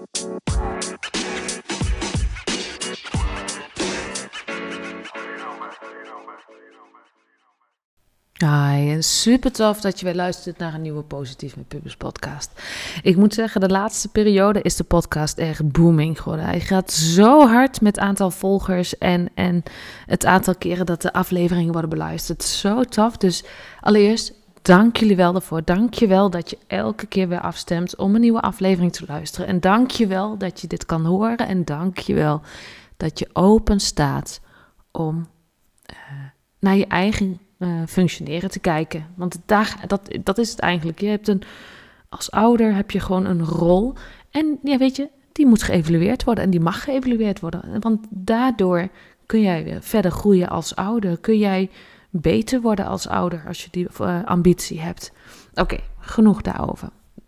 Hi, super tof dat je weer luistert naar een nieuwe Positief met Pubers podcast. Ik moet zeggen, de laatste periode is de podcast echt booming geworden. Hij gaat zo hard met aantal volgers en het aantal keren dat de afleveringen worden beluisterd. Zo tof. Dus allereerst, dank jullie wel daarvoor. Dank je wel dat je elke keer weer afstemt om een nieuwe aflevering te luisteren. En dank je wel dat je dit kan horen. En dank je wel dat je open staat om naar je eigen functioneren te kijken. Want dat is het eigenlijk. Je hebt als ouder heb je gewoon een rol. En ja, weet je, die moet geëvalueerd worden. En die mag geëvalueerd worden. Want daardoor kun jij weer verder groeien als ouder. Kun jij beter worden als ouder als je die ambitie hebt. Oké, genoeg daarover.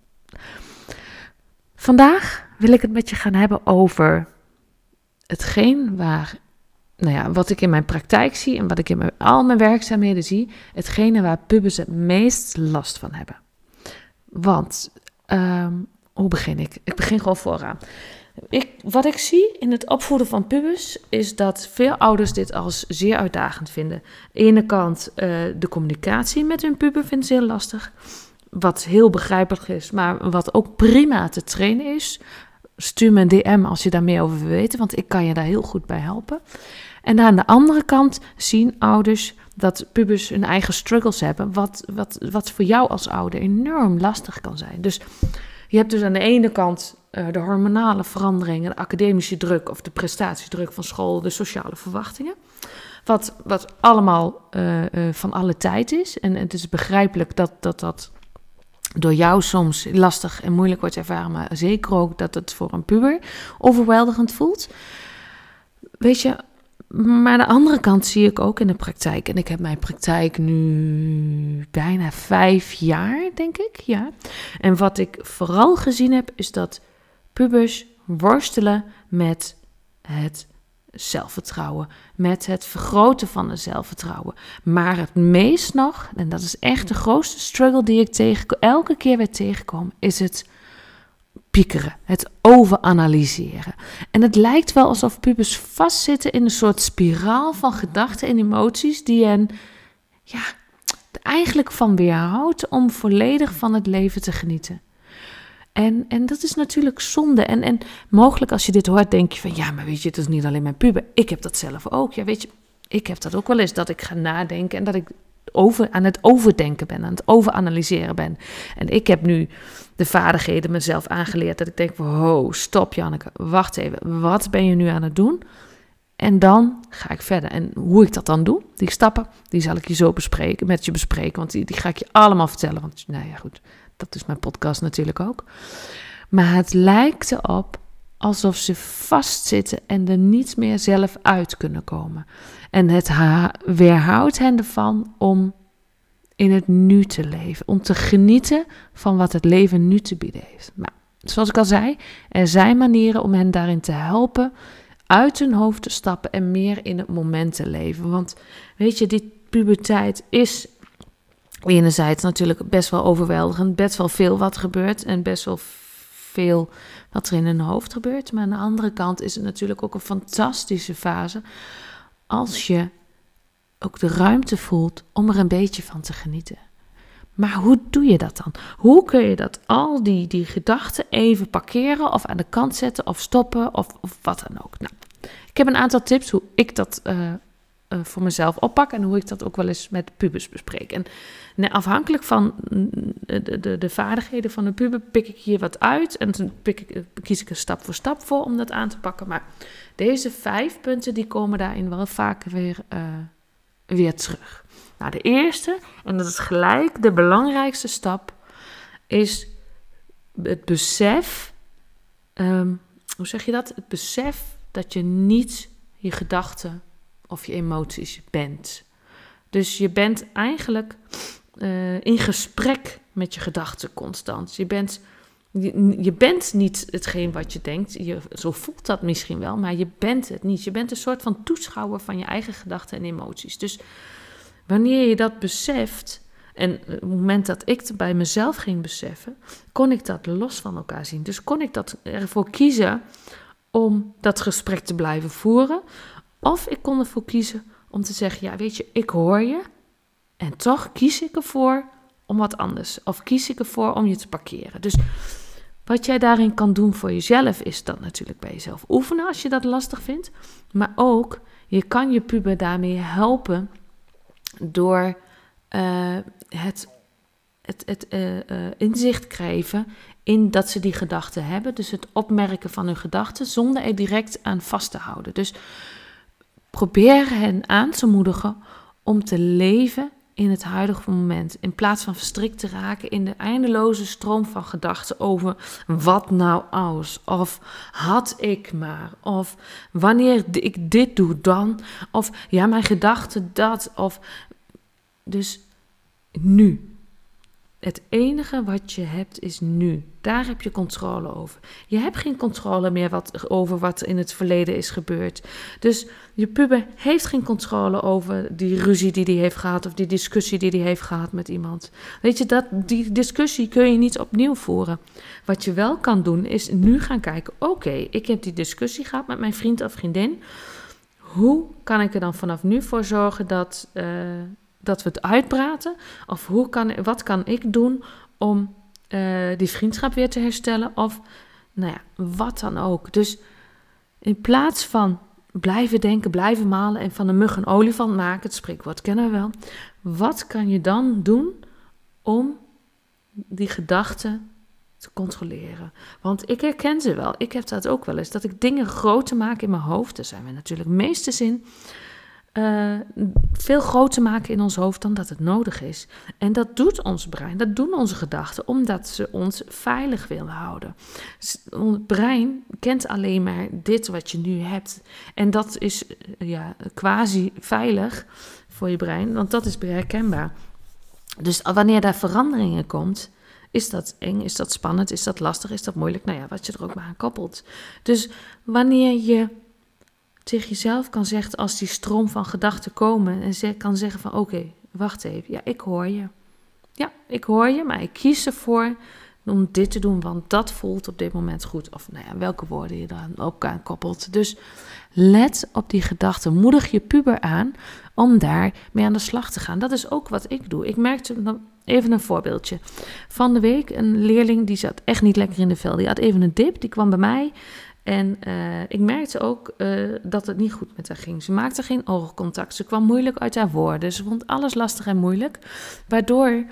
Vandaag wil ik het met je gaan hebben over hetgeen wat ik in mijn praktijk zie en wat ik in al mijn werkzaamheden zie, hetgene waar pubers het meest last van hebben. Want, hoe begin ik? Ik begin gewoon vooraan. Wat ik zie in het opvoeden van pubers is dat veel ouders dit als zeer uitdagend vinden. Aan de ene kant de communicatie met hun puber vinden ze heel lastig. Wat heel begrijpelijk is, maar wat ook prima te trainen is. Stuur me een DM als je daar meer over wil weten, want ik kan je daar heel goed bij helpen. En aan de andere kant zien ouders dat pubers hun eigen struggles hebben, wat voor jou als ouder enorm lastig kan zijn. Dus je hebt dus aan de ene kant de hormonale veranderingen, de academische druk of de prestatiedruk van school, de sociale verwachtingen. Wat allemaal van alle tijd is. En het is begrijpelijk dat door jou soms lastig en moeilijk wordt ervaren, maar zeker ook dat het voor een puber overweldigend voelt. Weet je, maar aan de andere kant zie ik ook in de praktijk, en ik heb mijn praktijk nu bijna 5 jaar, denk ik, ja. En wat ik vooral gezien heb, is dat pubers worstelen met het zelfvertrouwen, met het vergroten van het zelfvertrouwen. Maar het meest nog, en dat is echt de grootste struggle die ik elke keer weer tegenkom, is het piekeren, het overanalyseren. En het lijkt wel alsof pubers vastzitten in een soort spiraal van gedachten en emoties die hen er eigenlijk van weerhoudt om volledig van het leven te genieten. En dat is natuurlijk zonde. En mogelijk als je dit hoort, denk je van, ja, maar weet je, het is niet alleen mijn puber. Ik heb dat zelf ook. Ja, weet je, ik heb dat ook wel eens, dat ik ga nadenken en dat ik aan het overdenken ben, aan het overanalyseren ben. En ik heb nu de vaardigheden mezelf aangeleerd dat ik denk van, ho, stop Janneke, wacht even, wat ben je nu aan het doen? En dan ga ik verder. En hoe ik dat dan doe, die stappen, die zal ik je zo met je bespreken, want die ga ik je allemaal vertellen. Want, nou ja, goed, dat is mijn podcast natuurlijk ook. Maar het lijkt erop alsof ze vastzitten en er niet meer zelf uit kunnen komen. En het weerhoudt hen ervan om in het nu te leven. Om te genieten van wat het leven nu te bieden heeft. Maar zoals ik al zei, er zijn manieren om hen daarin te helpen uit hun hoofd te stappen en meer in het moment te leven. Want weet je, die puberteit is enerzijds natuurlijk best wel overweldigend, best wel veel wat gebeurt en best wel veel wat er in hun hoofd gebeurt. Maar aan de andere kant is het natuurlijk ook een fantastische fase als je ook de ruimte voelt om er een beetje van te genieten. Maar hoe doe je dat dan? Hoe kun je dat al die gedachten even parkeren of aan de kant zetten of stoppen of wat dan ook? Nou, ik heb een aantal tips hoe ik dat voor mezelf oppak en hoe ik dat ook wel eens met pubers bespreek. En afhankelijk van de vaardigheden van de puber pik ik hier wat uit en dan kies ik er stap voor stap voor om dat aan te pakken. Maar deze 5 punten die komen daarin wel vaker weer terug. Nou, de eerste, en dat is gelijk de belangrijkste stap, is het besef, hoe zeg je dat? Het besef dat je niet je gedachten of je emoties bent. Dus je bent eigenlijk in gesprek met je gedachten constant. Je bent niet hetgeen wat je denkt. Zo voelt dat misschien wel, maar je bent het niet. Je bent een soort van toeschouwer van je eigen gedachten en emoties. Dus wanneer je dat beseft En op het moment dat ik het bij mezelf ging beseffen, kon ik dat los van elkaar zien. Dus kon ik ervoor kiezen om dat gesprek te blijven voeren. Of ik kon ervoor kiezen om te zeggen, ja weet je, ik hoor je. En toch kies ik ervoor om wat anders. Of kies ik ervoor om je te parkeren. Dus wat jij daarin kan doen voor jezelf, is dat natuurlijk bij jezelf oefenen als je dat lastig vindt. Maar ook, je kan je puber daarmee helpen door het inzicht krijgen in dat ze die gedachten hebben. Dus het opmerken van hun gedachten zonder er direct aan vast te houden. Dus probeer hen aan te moedigen om te leven in het huidige moment. In plaats van verstrikt te raken in de eindeloze stroom van gedachten over wat nou als. Of had ik maar. Of wanneer ik dit doe dan. Of ja, mijn gedachten dat. Of dus nu. Het enige wat je hebt is nu. Daar heb je controle over. Je hebt geen controle meer over wat in het verleden is gebeurd. Dus je puber heeft geen controle over die ruzie die hij heeft gehad of die discussie die hij heeft gehad met iemand. Weet je, die discussie kun je niet opnieuw voeren. Wat je wel kan doen is nu gaan kijken, oké, ik heb die discussie gehad met mijn vriend of vriendin. Hoe kan ik er dan vanaf nu voor zorgen dat we het uitpraten? Of wat kan ik doen om die vriendschap weer te herstellen? Of nou ja, wat dan ook. Dus in plaats van blijven denken, blijven malen en van een mug een olifant maken, het spreekwoord kennen we wel. Wat kan je dan doen om die gedachten te controleren? Want ik herken ze wel. Ik heb dat ook wel eens. Dat ik dingen groter maak in mijn hoofd. Daar zijn we natuurlijk meesters in. Veel groter maken in ons hoofd dan dat het nodig is. En dat doet ons brein, dat doen onze gedachten, omdat ze ons veilig willen houden. Ons brein kent alleen maar dit wat je nu hebt. En dat is quasi veilig voor je brein, want dat is herkenbaar. Dus wanneer daar veranderingen komt, is dat eng, is dat spannend, is dat lastig, is dat moeilijk? Nou ja, wat je er ook maar aan koppelt. Dus wanneer je tegen jezelf kan zeggen, als die stroom van gedachten komen en kan zeggen van oké, wacht even, ja, ik hoor je. Ja, ik hoor je, maar ik kies ervoor om dit te doen, want dat voelt op dit moment goed. Of nou ja, welke woorden je dan ook aan koppelt. Dus let op die gedachten. Moedig je puber aan om daar mee aan de slag te gaan. Dat is ook wat ik doe. Ik merkte, even een voorbeeldje. Van de week een leerling, die zat echt niet lekker in de vel. Die had even een dip, die kwam bij mij. En ik merkte ook dat het niet goed met haar ging. Ze maakte geen oogcontact. Ze kwam moeilijk uit haar woorden. Ze vond alles lastig en moeilijk. Waardoor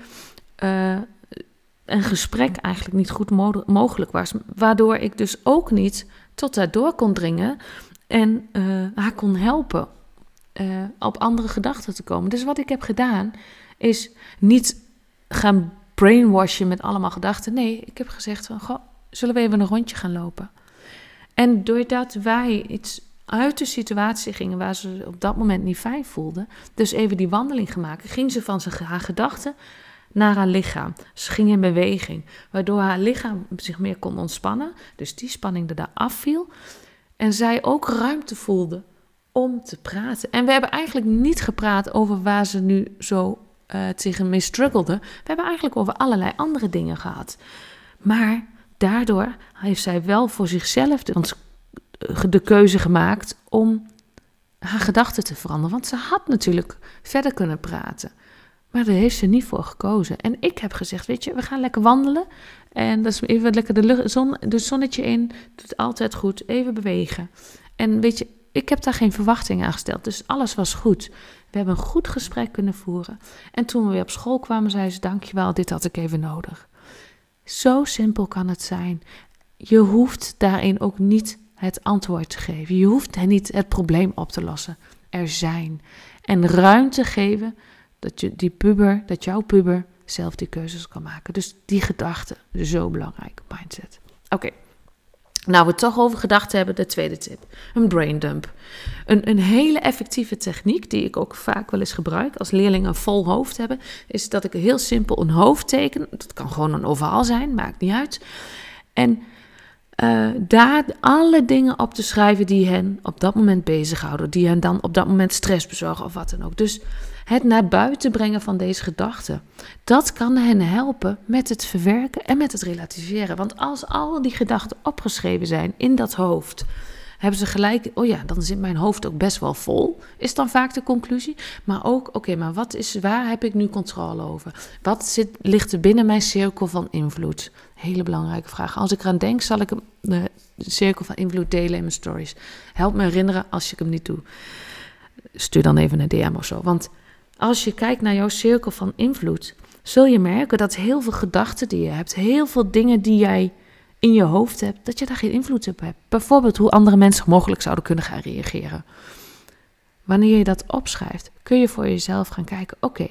een gesprek eigenlijk niet goed mogelijk was. Waardoor ik dus ook niet tot haar door kon dringen. En haar kon helpen op andere gedachten te komen. Dus wat ik heb gedaan is niet gaan brainwashen met allemaal gedachten. Nee, ik heb gezegd van, goh, zullen we even een rondje gaan lopen? En doordat wij iets uit de situatie gingen waar ze op dat moment niet fijn voelde, dus even die wandeling gemaakt, ging ze van haar gedachten naar haar lichaam. Ze ging in beweging, waardoor haar lichaam zich meer kon ontspannen, dus die spanning er daar afviel. En zij ook ruimte voelde om te praten. En we hebben eigenlijk niet gepraat over waar ze nu zo tegen mee struggelde. We hebben eigenlijk over allerlei andere dingen gehad. Maar daardoor heeft zij wel voor zichzelf de keuze gemaakt om haar gedachten te veranderen. Want ze had natuurlijk verder kunnen praten. Maar daar heeft ze niet voor gekozen. En ik heb gezegd, weet je, we gaan lekker wandelen. En dat is even lekker de zonnetje in. Doet altijd goed. Even bewegen. En weet je, ik heb daar geen verwachting aan gesteld. Dus alles was goed. We hebben een goed gesprek kunnen voeren. En toen we weer op school kwamen, zei ze, dankjewel, dit had ik even nodig. Zo simpel kan het zijn. Je hoeft daarin ook niet het antwoord te geven. Je hoeft niet het probleem op te lossen. Er zijn. En ruimte geven dat jouw puber zelf die keuzes kan maken. Dus die gedachte, zo belangrijk. Mindset. Oké. Nou, we het toch over gedachten hebben, de tweede tip. Een braindump. Een hele effectieve techniek die ik ook vaak wel eens gebruik als leerlingen een vol hoofd hebben, is dat ik heel simpel een hoofd teken. Dat kan gewoon een ovaal zijn, maakt niet uit. En daar alle dingen op te schrijven die hen op dat moment bezighouden. Die hen dan op dat moment stress bezorgen of wat dan ook. Dus Het naar buiten brengen van deze gedachten. Dat kan hen helpen met het verwerken en met het relativeren. Want als al die gedachten opgeschreven zijn in dat hoofd, hebben ze gelijk, oh ja, dan zit mijn hoofd ook best wel vol, is dan vaak de conclusie. Maar ook, oké, maar waar heb ik nu controle over? Ligt er binnen mijn cirkel van invloed? Hele belangrijke vraag. Als ik eraan denk, zal ik de cirkel van invloed delen in mijn stories. Help me herinneren als ik hem niet doe. Stuur dan even een DM of zo. Want als je kijkt naar jouw cirkel van invloed, zul je merken dat heel veel gedachten die je hebt, heel veel dingen die jij in je hoofd hebt, dat je daar geen invloed op hebt. Bijvoorbeeld hoe andere mensen mogelijk zouden kunnen gaan reageren. Wanneer je dat opschrijft, kun je voor jezelf gaan kijken, oké,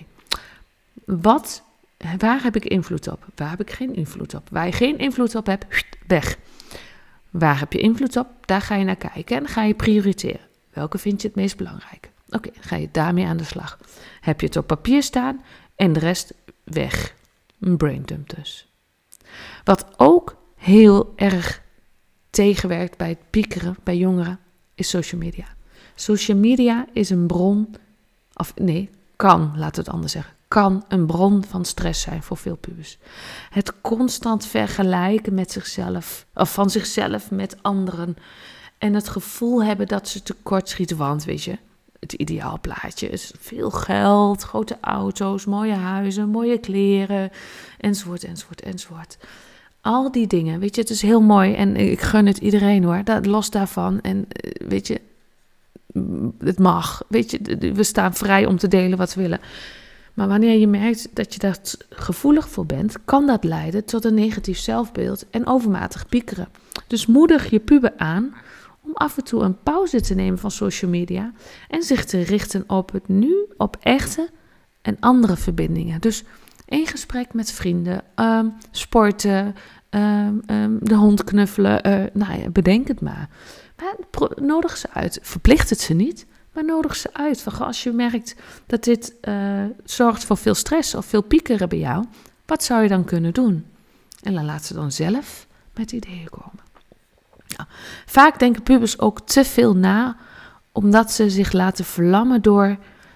waar heb ik invloed op? Waar heb ik geen invloed op? Waar je geen invloed op hebt, weg. Waar heb je invloed op? Daar ga je naar kijken en dan ga je prioriteren. Welke vind je het meest belangrijk? Oké, dan ga je daarmee aan de slag. Heb je het op papier staan en de rest weg. Een braindump dus. Wat ook heel erg tegenwerkt bij het piekeren bij jongeren is social media. Social media is een bron, laten we het anders zeggen, kan een bron van stress zijn voor veel pubers. Het constant vergelijken met zichzelf, of van zichzelf met anderen. En het gevoel hebben dat ze tekortschieten, want weet je, het ideaalplaatje is veel geld, grote auto's, mooie huizen, mooie kleren, enzovoort, enzovoort, enzovoort. Al die dingen, weet je, het is heel mooi en ik gun het iedereen hoor, los daarvan. En weet je, het mag, weet je, we staan vrij om te delen wat we willen. Maar wanneer je merkt dat je daar gevoelig voor bent, kan dat leiden tot een negatief zelfbeeld en overmatig piekeren. Dus moedig je puber aan om af en toe een pauze te nemen van social media en zich te richten op het nu, op echte en andere verbindingen. Dus een gesprek met vrienden, sporten, de hond knuffelen, bedenk het maar. Maar nodig ze uit. Verplicht het ze niet, maar nodig ze uit. Van, als je merkt dat dit zorgt voor veel stress of veel piekeren bij jou, wat zou je dan kunnen doen? En dan laat ze dan zelf met ideeën komen. Nou, vaak denken pubers ook te veel na, omdat ze zich laten verlammen door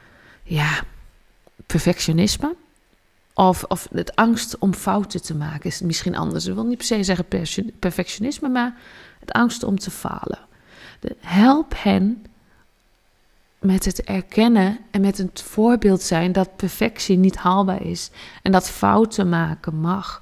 perfectionisme. Of het angst om fouten te maken is misschien anders. Ik wil niet per se zeggen perfectionisme, maar het angst om te falen. Help hen met het erkennen en met het voorbeeld zijn dat perfectie niet haalbaar is. En dat fouten maken mag.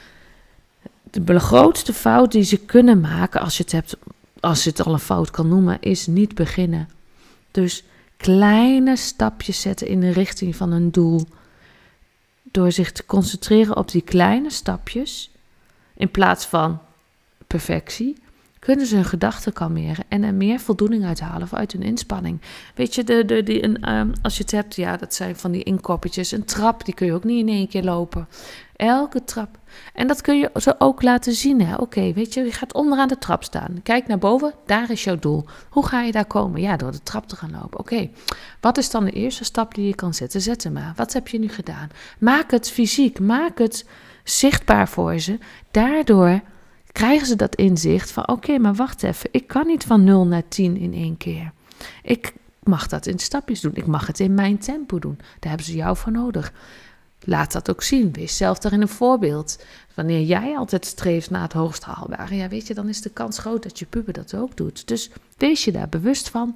De grootste fout die ze kunnen maken, als je het al een fout kan noemen, is niet beginnen. Dus kleine stapjes zetten in de richting van een doel. Door zich te concentreren op die kleine stapjes, in plaats van perfectie, kunnen ze hun gedachten kalmeren en er meer voldoening uithalen uit hun inspanning. Weet je, als je het hebt, dat zijn van die inkoppertjes. Een trap, die kun je ook niet in één keer lopen. Elke trap. En dat kun je ze ook laten zien. Oké, weet je gaat onderaan de trap staan. Kijk naar boven, daar is jouw doel. Hoe ga je daar komen? Ja, door de trap te gaan lopen. Oké, wat is dan de eerste stap die je kan zetten? Zet hem maar. Wat heb je nu gedaan? Maak het fysiek, maak het zichtbaar voor ze. Daardoor krijgen ze dat inzicht van oké, maar wacht even. Ik kan niet van 0 naar 10 in één keer. Ik mag dat in stapjes doen. Ik mag het in mijn tempo doen. Daar hebben ze jou voor nodig. Laat dat ook zien. Wees zelf daarin een voorbeeld. Wanneer jij altijd streeft naar het hoogst haalbare, weet je, dan is de kans groot dat je puber dat ook doet. Dus wees je daar bewust van.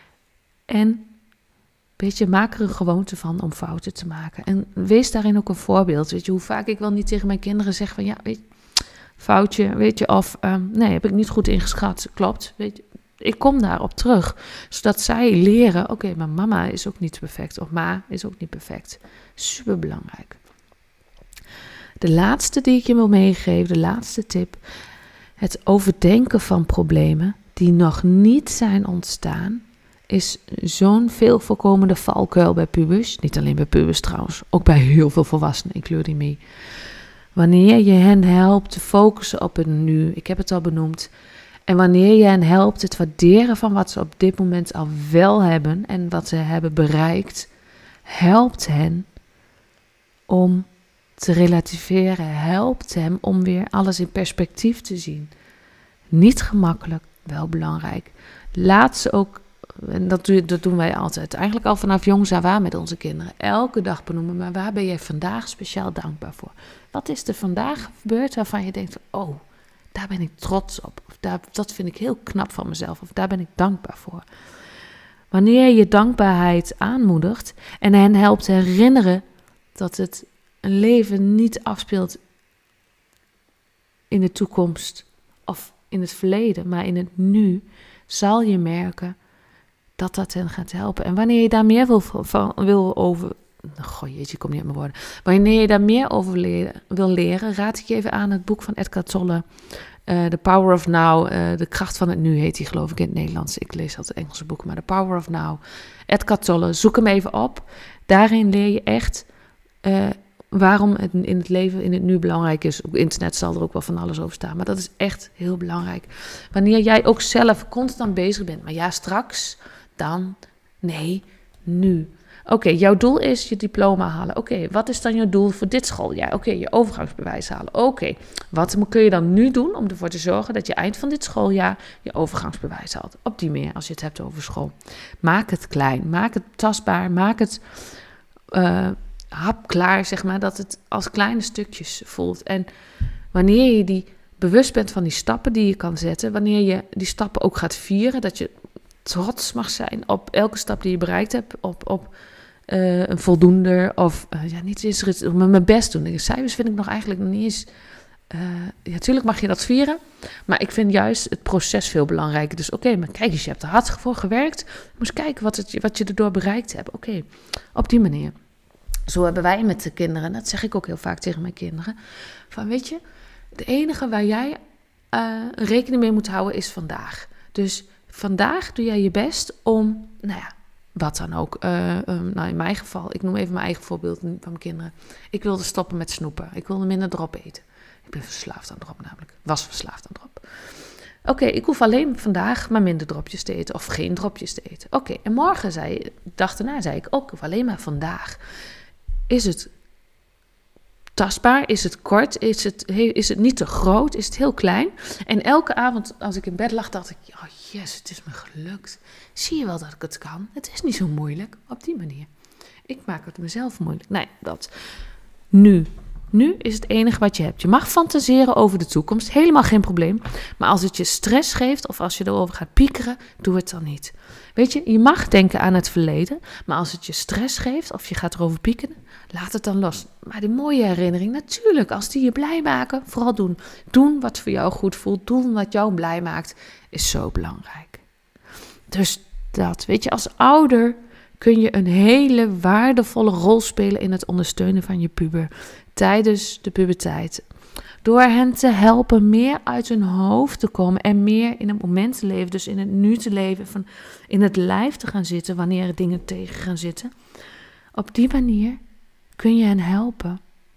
En weet je, maak er een gewoonte van om fouten te maken. En wees daarin ook een voorbeeld. Weet je, hoe vaak ik wel niet tegen mijn kinderen zeg van weet je, foutje, weet je, of nee, heb ik niet goed ingeschat. Klopt, weet je. Ik kom daarop terug, zodat zij leren, oké, maar mama is ook niet perfect, of ma is ook niet perfect. Super belangrijk. De laatste die ik je wil meegeven, de laatste tip, het overdenken van problemen die nog niet zijn ontstaan, is zo'n veel voorkomende valkuil bij pubers. Niet alleen bij pubers trouwens, ook bij heel veel volwassenen, including me. Wanneer je hen helpt te focussen op het nu, ik heb het al benoemd, en wanneer je hen helpt het waarderen van wat ze op dit moment al wel hebben en wat ze hebben bereikt, helpt hen om te relativeren, helpt hem om weer alles in perspectief te zien. Niet gemakkelijk, wel belangrijk. Laat ze ook En dat doen wij altijd. Eigenlijk al vanaf jongs af aan met onze kinderen. Elke dag benoemen, maar waar ben jij vandaag speciaal dankbaar voor? Wat is er vandaag gebeurd waarvan je denkt, oh, daar ben ik trots op. Of dat vind ik heel knap van mezelf. Of daar ben ik dankbaar voor. Wanneer je dankbaarheid aanmoedigt en hen helpt herinneren dat het een leven niet afspeelt in de toekomst of in het verleden, maar in het nu, zal je merken dat hen gaat helpen. En wanneer je daar meer wil over... Goh, jeetje, ik kom niet uit mijn woorden. Wanneer je daar meer over wil leren, raad ik je even aan het boek van Eckhart Tolle. The Power of Now. De kracht van het nu heet die, geloof ik, in het Nederlands. Ik lees altijd Engelse boeken, maar The Power of Now. Eckhart Tolle, zoek hem even op. Daarin leer je echt waarom het in het leven, in het nu belangrijk is. Op internet zal er ook wel van alles over staan, maar dat is echt heel belangrijk. Wanneer jij ook zelf constant bezig bent, maar ja, straks, dan, nee, nu. Oké, jouw doel is je diploma halen. Oké, wat is dan jouw doel voor dit schooljaar? Oké, je overgangsbewijs halen. Oké, wat kun je dan nu doen om ervoor te zorgen dat je eind van dit schooljaar je overgangsbewijs haalt? Op die manier, als je het hebt over school. Maak het klein, maak het tastbaar, maak het hapklaar, zeg maar, dat het als kleine stukjes voelt. En wanneer je die bewust bent van die stappen die je kan zetten, wanneer je die stappen ook gaat vieren, dat je trots mag zijn op elke stap die je bereikt hebt, op een voldoende of niet eens mijn best doen. De cijfers vind ik nog eigenlijk nog niet eens. Natuurlijk mag je dat vieren, maar ik vind juist het proces veel belangrijker. Dus oké, maar kijk eens, je hebt er hard voor gewerkt. Je moest kijken wat je erdoor bereikt hebt. Oké, op die manier. Zo hebben wij met de kinderen, dat zeg ik ook heel vaak tegen mijn kinderen, van weet je, het enige waar jij rekening mee moet houden is vandaag. Dus vandaag doe jij je best om, wat dan ook. In mijn geval, ik noem even mijn eigen voorbeeld van mijn kinderen. Ik wilde stoppen met snoepen. Ik wilde minder drop eten. Ik ben verslaafd aan drop namelijk. Was verslaafd aan drop. Oké, ik hoef alleen vandaag maar minder dropjes te eten of geen dropjes te eten. Oké, en morgen dag daarna zei ik ook, ik hoef alleen maar vandaag. Is het tastbaar? Is het kort? Is het niet te groot? Is het heel klein? En elke avond als ik in bed lag, dacht ik, oh yes, het is me gelukt. Zie je wel dat ik het kan? Het is niet zo moeilijk. Op die manier. Ik maak het mezelf moeilijk. Nee, dat. Nu is het enige wat je hebt. Je mag fantaseren over de toekomst. Helemaal geen probleem. Maar als het je stress geeft of als je erover gaat piekeren, doe het dan niet. Weet je mag denken aan het verleden. Maar als het je stress geeft of je gaat erover piekeren, laat het dan los. Maar die mooie herinnering, natuurlijk, als die je blij maken, vooral doen. Doen wat voor jou goed voelt. Doen wat jou blij maakt, is zo belangrijk. Dus dat, weet je, als ouder kun je een hele waardevolle rol spelen in het ondersteunen van je puber tijdens de puberteit. Door hen te helpen meer uit hun hoofd te komen en meer in het moment te leven, dus in het nu te leven, in het lijf te gaan zitten wanneer er dingen tegen gaan zitten. Op die manier kun je hen helpen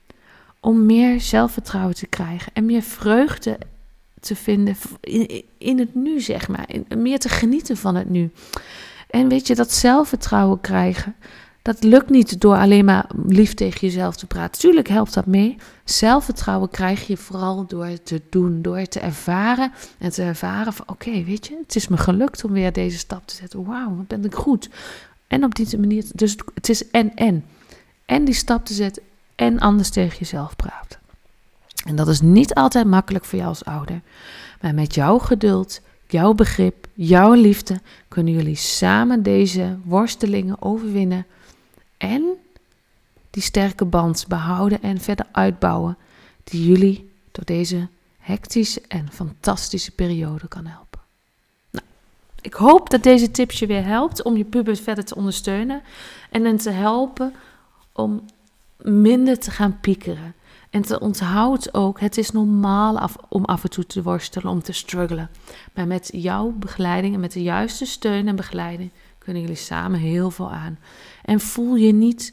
om meer zelfvertrouwen te krijgen en meer vreugde te vinden in het nu, zeg maar. Meer te genieten van het nu. En weet je, dat zelfvertrouwen krijgen, dat lukt niet door alleen maar lief tegen jezelf te praten. Tuurlijk helpt dat mee. Zelfvertrouwen krijg je vooral door te doen, door te ervaren. En te ervaren van, oké, weet je, het is me gelukt om weer deze stap te zetten. Wauw, wat ben ik goed. En op die manier, dus het is en. En die stap te zetten en anders tegen jezelf praten. En dat is niet altijd makkelijk voor jou als ouder. Maar met jouw geduld, jouw begrip, jouw liefde kunnen jullie samen deze worstelingen overwinnen en die sterke band behouden en verder uitbouwen die jullie door deze hectische en fantastische periode kan helpen. Nou, ik hoop dat deze tips je weer helpt om je puber verder te ondersteunen en hen te helpen om minder te gaan piekeren. En te onthouden ook, het is normaal om af en toe te worstelen, om te struggelen. Maar met jouw begeleiding en met de juiste steun en begeleiding kunnen jullie samen heel veel aan. En voel je niet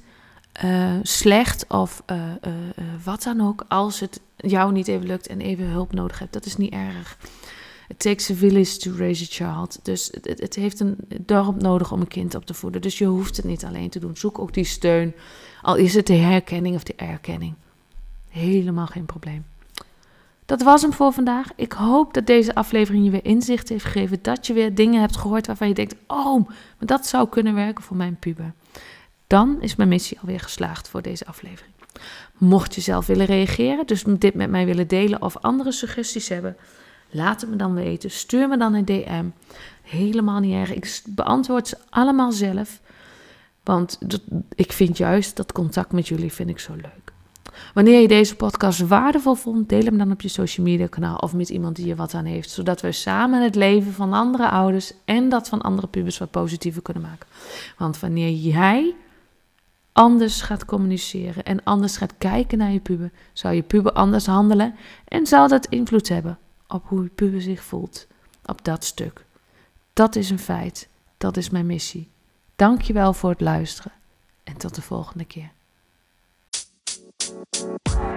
slecht of wat dan ook als het jou niet even lukt en even hulp nodig hebt. Dat is niet erg. It takes a village to raise a child. Dus het heeft een dorp nodig om een kind op te voeden. Dus je hoeft het niet alleen te doen. Zoek ook die steun. Al is het de herkenning of de erkenning. Helemaal geen probleem. Dat was hem voor vandaag. Ik hoop dat deze aflevering je weer inzicht heeft gegeven. Dat je weer dingen hebt gehoord waarvan je denkt, oh, maar dat zou kunnen werken voor mijn puber. Dan is mijn missie alweer geslaagd voor deze aflevering. Mocht je zelf willen reageren, dus dit met mij willen delen of andere suggesties hebben, laat het me dan weten. Stuur me dan een DM. Helemaal niet erg. Ik beantwoord ze allemaal zelf. Want ik vind juist dat contact met jullie vind ik zo leuk. Wanneer je deze podcast waardevol vond, deel hem dan op je social media kanaal of met iemand die er wat aan heeft. Zodat we samen het leven van andere ouders en dat van andere pubers wat positiever kunnen maken. Want wanneer jij anders gaat communiceren en anders gaat kijken naar je puber, zou je puber anders handelen en zal dat invloed hebben op hoe je puber zich voelt. Op dat stuk. Dat is een feit. Dat is mijn missie. Dankjewel voor het luisteren en tot de volgende keer.